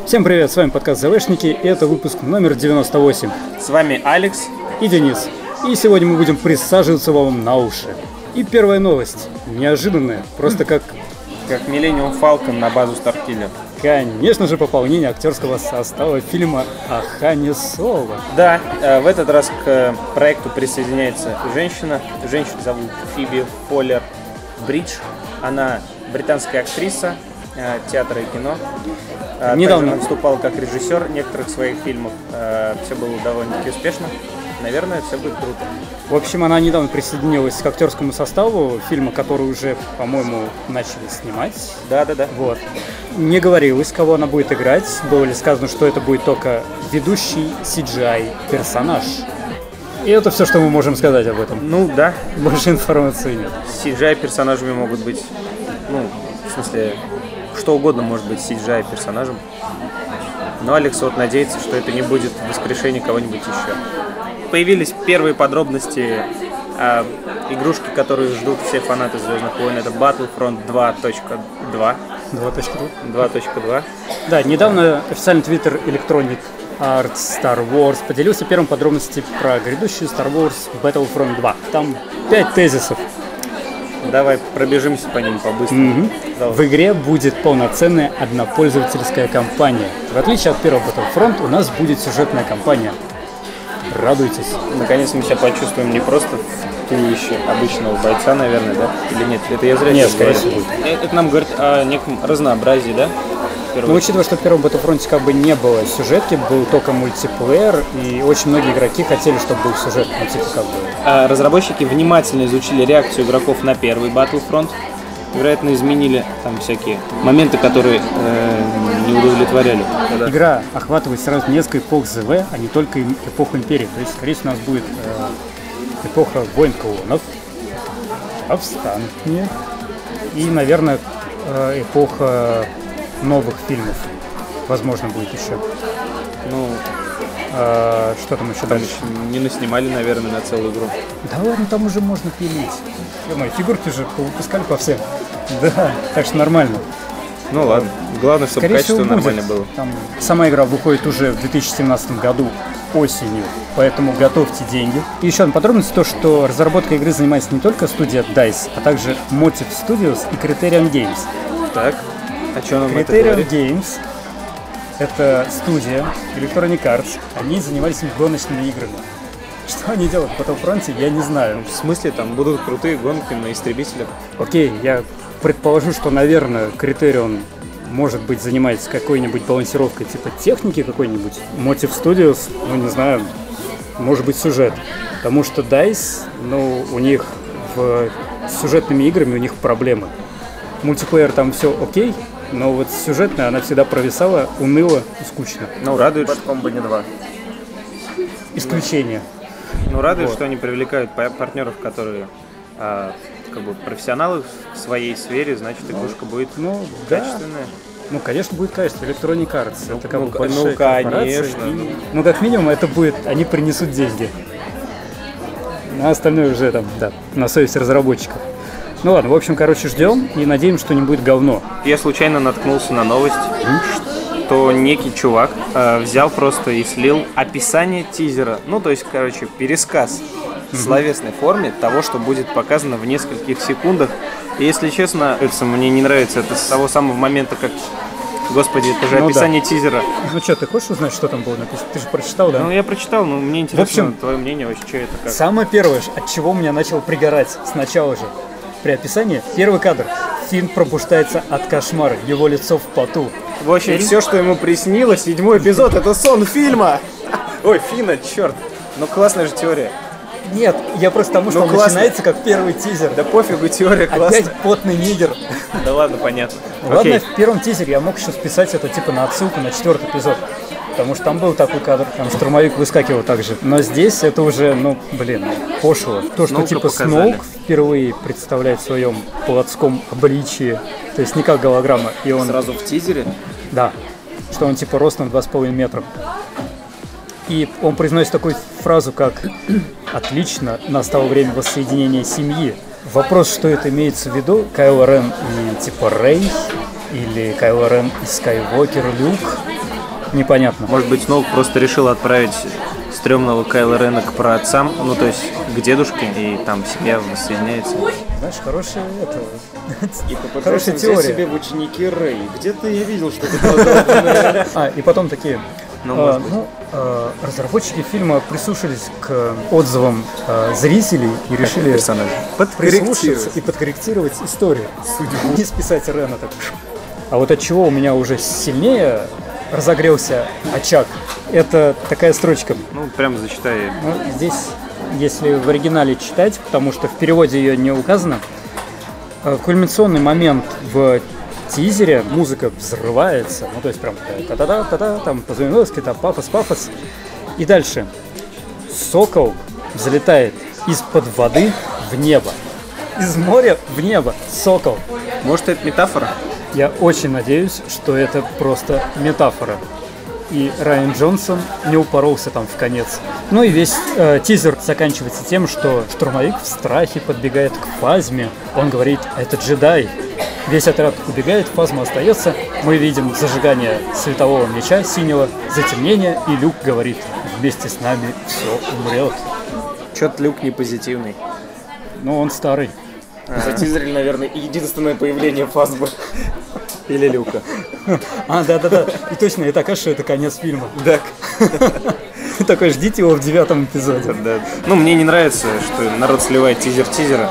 Всем привет, с вами подкаст ЗВшники, и это выпуск номер 98. С вами Алекс и Денис. И сегодня мы будем присаживаться вам на уши. И первая новость, неожиданная, просто как Millennium Falcon на базу Starkiller. Конечно же, пополнение актерского состава фильма о Хане Соло. Да, в этот раз к проекту присоединяется женщина. Женщину зовут Фиби Фоллер-Бридж. Она британская актриса театра и кино. Недавно она выступала как режиссер некоторых своих фильмов. Все было довольно-таки успешно. Наверное, все будет круто. В общем, она недавно присоединилась к актерскому составу фильма, который уже, по-моему, начали снимать. Да. Вот. Не говорилось, кого она будет играть. Было ли сказано, что это будет только ведущий CGI-персонаж. И это все, что мы можем сказать об этом. Ну, да. Больше информации нет. CGI-персонажами могут быть, в смысле, что угодно может быть CGI-персонажем. Но Алекс вот надеется, что это не будет воскрешение кого-нибудь еще. Появились первые подробности игрушки, которые ждут все фанаты «Звездных войн». Это Battlefront 2.2. 2.2. Да, недавно официальный твиттер Electronic Arts Star Wars поделился первыми подробностями про грядущую Star Wars Battlefront 2. Там 5 тезисов. Давай пробежимся по ним по-быстрому. В игре будет полноценная однопользовательская кампания. В отличие от первого Battlefront, у нас будет сюжетная кампания. Радуйтесь. Наконец мы себя почувствуем не просто втулище обычного бойца, наверное, да? Или нет? Это я зря нет, скорее всего. Это нам говорит о неком разнообразии, да? Но учитывая, что в первом Battlefront как бы не было сюжетки, был только мультиплеер, и очень многие игроки хотели, чтобы был сюжет, Разработчики внимательно изучили реакцию игроков на первый Battlefront. Вероятно, изменили там всякие моменты, которые не удовлетворяли. Игра охватывает сразу несколько эпох ЗВ, а не только эпоху Империи. То есть, скорее всего, у нас будет эпоха войн клонов, повстания и, наверное, эпоха новых фильмов. Возможно, будет еще. Что там еще дальше? Не наснимали, наверное, на целую игру. Да ладно, там уже можно пилить. Фигурки же выпускали по всем. Да, так что нормально. Ну ладно. Главное, чтобы скорее качество всего, нормально было. Там сама игра выходит уже в 2017 году осенью, поэтому готовьте деньги. И еще одна подробность, то, что разработкой игры занимается не только студия DICE, а также Motive Studios и Criterion Games. Так, а что нам это Criterion говорит? Games — это студия Electronic Arts. Они занимались гоночными играми. Что они делают в Battlefront, я не знаю. В смысле, там будут крутые гонки на истребителях? Окей, я предположу, что, наверное, Criterion, может быть, занимается какой-нибудь балансировкой типа техники какой-нибудь. Motive Studios, не знаю, может быть, сюжет. Потому что DICE, у них с сюжетными играми у них проблемы. Мультиплеер там все окей, но вот сюжетная она всегда провисала, уныло и скучно. Радует, что Company 2. Исключение. Радует, что они привлекают партнеров, которые профессионалы в своей сфере, значит, игрушка будет качественная. Да. Конечно, будет качество. Electronic Arts. Это большая конечно. И, как минимум, это будет, они принесут деньги. А остальное уже на совести разработчиков. Ладно, в общем, ждем и надеемся, что не будет говно. Я случайно наткнулся на новость, что некий чувак взял просто и слил описание тизера. Пересказ в словесной форме того, что будет показано в нескольких секундах. И, если честно, мне не нравится это с того самого момента, как... Господи, это же описание тизера. Ты хочешь узнать, что там было написано? Ты же прочитал, да? Я прочитал, но мне интересно твое мнение вообще, что это как. Самое первое, от чего у меня начало пригорать сначала же, при описании, первый кадр. Финн пробуждается от кошмара, его лицо в поту. В общем, все, что ему приснилось, 7-й эпизод, это сон фильма. Ой, Финна, черт. Классная же теория. Нет, я просто потому, что он начинается как первый тизер. Да пофигу, теория классная. Опять потный нигер. Да ладно, понятно. Ладно, в первом тизере я мог еще списать это на отсылку на 4-й эпизод. Потому что там был такой кадр, там штурмовик выскакивал так же. Но здесь это уже, пошло. То, что Сноук впервые представляет в своем плотском обличии, то есть не как голограмма. И он сразу в тизере? Да. Что он ростом 2,5 метра. И он произносит такую фразу, как «Отлично, настало время воссоединения семьи». Вопрос, что это имеется в виду, Кайло Рен и Рей, или Кайло Рен и Скайуокер, Люк. непонятно. Может быть, Сноук просто решил отправить стрёмного Кайла Рена к праотцам, ну, то есть к дедушке, и там семья воссоединяется. Знаешь, хорошая это... И попытался Хорошая взять теория. себе в ученики Рэй. Где-то я видел, что это И потом такие... может быть. разработчики фильма прислушались к отзывам зрителей и решили Персонажи. прислушаться и подкорректировать историю. Не списать Рена так. А вот от чего у меня уже сильнее разогрелся очаг, это такая строчка. Ну, прям зачитай. Ну, здесь, если в оригинале читать, потому что в переводе ее не указано, кульминационный момент в тизере, музыка взрывается, ну то есть прям та-та-та-та-та, там по-звеновски, там пафос. И дальше сокол взлетает из-под воды в небо. Из моря в небо. Сокол. Может, это метафора? Я очень надеюсь, что это просто метафора. И Райан Джонсон не упоролся там в конец. Ну и весь тизер заканчивается тем, что штурмовик в страхе подбегает к Фазме. Он говорит: это джедай. Весь отряд убегает, Фазма остается. Мы видим зажигание светового меча синего, затемнение, и Люк говорит: вместе с нами все умрет. Чё-то Люк не позитивный. Но он старый. Затизерили, наверное, единственное появление Фазбы. Или Люка. Да. И точно, это окажется, что это конец фильма. Да. Ты такой, ждите его в 9 эпизоде. Да. Ну, мне не нравится, что народ сливает тизер тизера.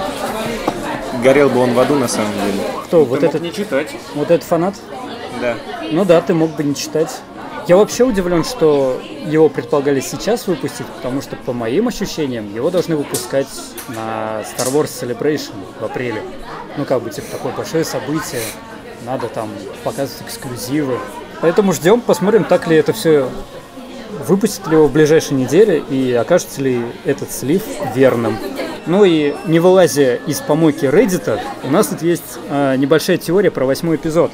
Горел бы он в аду, на самом деле. Кто? Вот Ты мог этот, не читать. вот этот фанат? Да. Ну да, ты мог бы не читать. Я вообще удивлен, что его предполагали сейчас выпустить, потому что, по моим ощущениям, его должны выпускать на Star Wars Celebration в апреле. Ну, как бы, типа, такое большое событие, надо там показывать эксклюзивы. Поэтому ждем, посмотрим, так ли это все, выпустят ли его в ближайшей неделе и окажется ли этот слив верным. Ну и не вылазя из помойки Reddit, у нас тут есть небольшая теория про 8-й эпизод.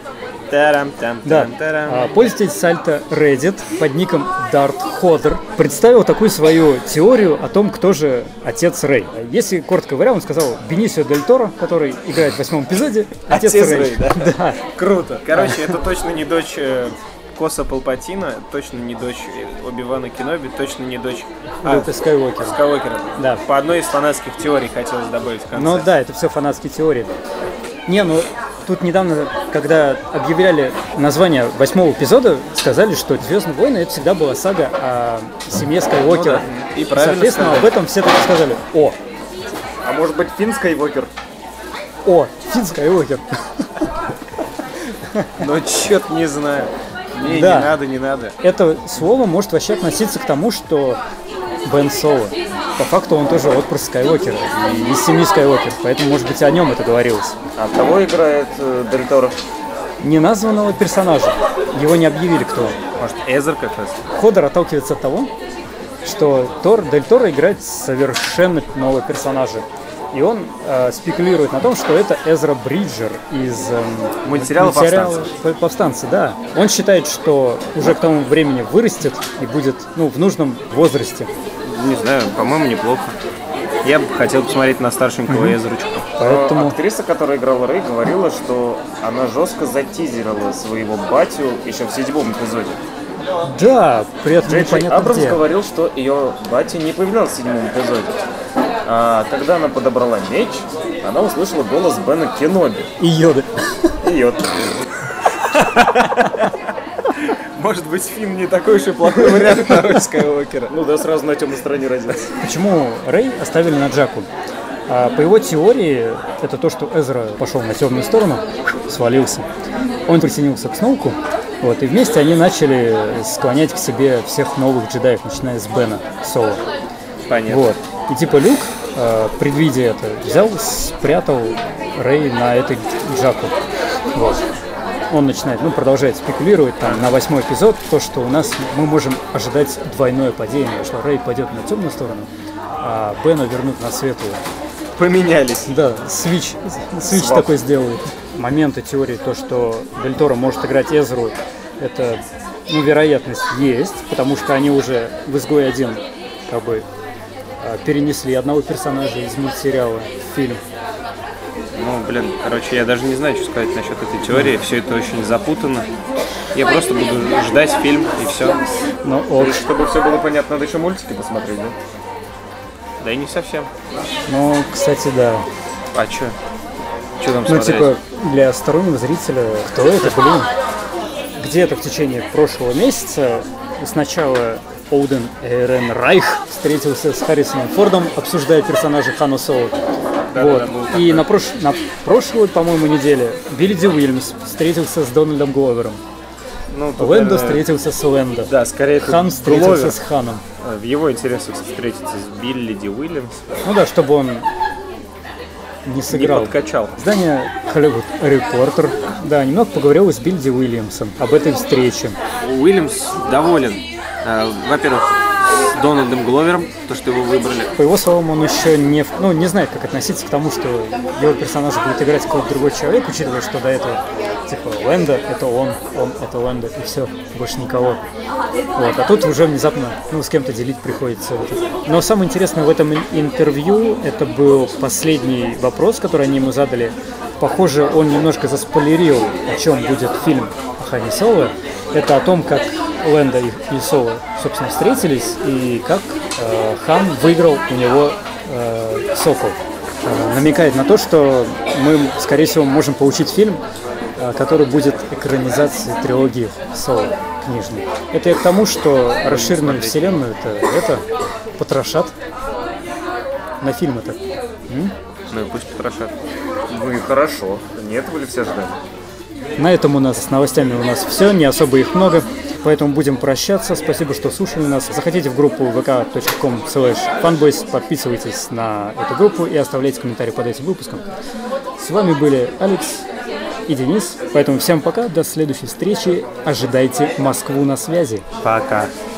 Да. Пользователь сайта Reddit под ником DartHodder представил такую свою теорию о том, кто же отец Рэй. Если коротко говоря, он сказал: Бенисио Дель Торо, который играет в 8-м эпизоде, отец Рэй. Да? Круто. Короче, это точно не дочь Коса Палпатина, точно не дочь Оби-Вана Кеноби, точно не дочь Люка Скайуокера. Да. По одной из фанатских теорий хотелось добавить в конце. Ну да, это все фанатские теории. Не, ну тут недавно, когда объявляли название 8-го эпизода, сказали, что «Звездные войны» — это всегда была сага о семье Скайуокера. Ну да. И правильно соответственно, сказали. об этом все так и сказали. А может быть, Финн Скайуокер? Финн Скайуокер. Но чё-то не знаю. Мне Да. не надо. Это слово может вообще относиться к тому, что Бен Соло, по факту он тоже отпрыск Скайуокера, и из семьи Скайуокер, поэтому, может быть, о нем это говорилось. А кого играет Дель Торо? Неназванного персонажа. Его не объявили, кто он. Может, Эзер как раз? Ходор отталкивается от того, что Дель Торо играет совершенно нового персонажа. И он спекулирует на том, что это Эзра Бриджер из Мультсериала «Повстанцы». Да. Он считает, что уже к тому времени вырастет и будет в нужном возрасте. Не знаю, по-моему, неплохо. Я бы хотел посмотреть на старшенького Эзручку. Поэтому... Актриса, которая играла Рэй, говорила, что она жестко затизерила своего батю еще в 7-м эпизоде. Да, при этом Джей Джей непонятно Абрамс где. говорил, что ее батя не появлялся в 7-м эпизоде. А когда она подобрала меч, она услышала голос Бена Кеноби. И Йода. И Йода. Может быть, Финн не такой уж и плохой вариант на роль Скайуокера. Ну да, сразу на темной стороне родился. Почему Рэй оставили на Джаку? По его теории, это то, что Эзра пошел на темную сторону, свалился. Он присоединился к Сноуку, и вместе они начали склонять к себе всех новых джедаев, начиная с Бена Соло. Понятно. И типа Люк, предвидя это, взял, спрятал Рэй на этой Джаку. Он начинает, продолжает спекулировать там на 8-й эпизод, то, что у нас мы можем ожидать двойное падение, что Рэй пойдет на темную сторону, а Бена вернут на светлую. Поменялись. Да, свич такой сделают. Моменты теории, то, что Дель Торо может играть Эзру, это, вероятность есть, потому что они уже в «Изгой 1» перенесли одного персонажа из мультсериала в фильм. Я даже не знаю, что сказать насчет этой теории. Все это очень запутанно. Я просто буду ждать фильм и все. Ну, ок. Чтобы все было понятно, надо еще мультики посмотреть, да? Да и не совсем. Ну, кстати, да. А чё? Чё там Ну, смотреть? типа, для стороннего зрителя, кто это, блин? Где-то в течение прошлого месяца сначала Оуден Райх встретился с Харрисоном Фордом, обсуждая персонажа Хана Соло. Вот. И на прошлой, по-моему, неделе Билли Ди Уильямс встретился с Дональдом Гловером. Ну, тут, Лэндо встретился с Лэндо. Да, скорее тут Хан встретился Гловер. с Ханом. В его интересах встретиться с Билли Ди Уильямс. Ну да, чтобы он не Не сыграл. подкачал. Издание Hollywood Reporter, да, немного поговорил с Билли Ди Уильямсом об этой встрече. Уильямс доволен. Во-первых, с Дональдом Гловером, то, что его выбрали. По его словам, он еще не знает, как относиться к тому, что его персонаж будет играть какой-то другой человек, учитывая, что до этого, типа, Лэндо — это он — это Лэндо, и все, больше никого. Вот. А тут уже внезапно, с кем-то делить приходится. Но самое интересное в этом интервью, это был последний вопрос, который они ему задали. Похоже, он немножко заспойлерил, о чем будет фильм о Хане Соло. Это о том, как Лэндо и Соло, собственно, встретились, и как Хан выиграл у него Сокол. Намекает на то, что мы, скорее всего, можем получить фильм, который будет экранизацией трилогии Соло книжной. Это я к тому, что расширенную вселенную это потрошат на фильмы-то. Ну и пусть потрошат. Ну и хорошо. Не этого ли все ждали? На этом у нас с новостями все, не особо их много, поэтому будем прощаться. Спасибо, что слушали нас. Заходите в группу vk.com/fanboys, подписывайтесь на эту группу и оставляйте комментарии под этим выпуском. С вами были Алекс и Денис, поэтому всем пока, до следующей встречи. Ожидайте Москву на связи. Пока.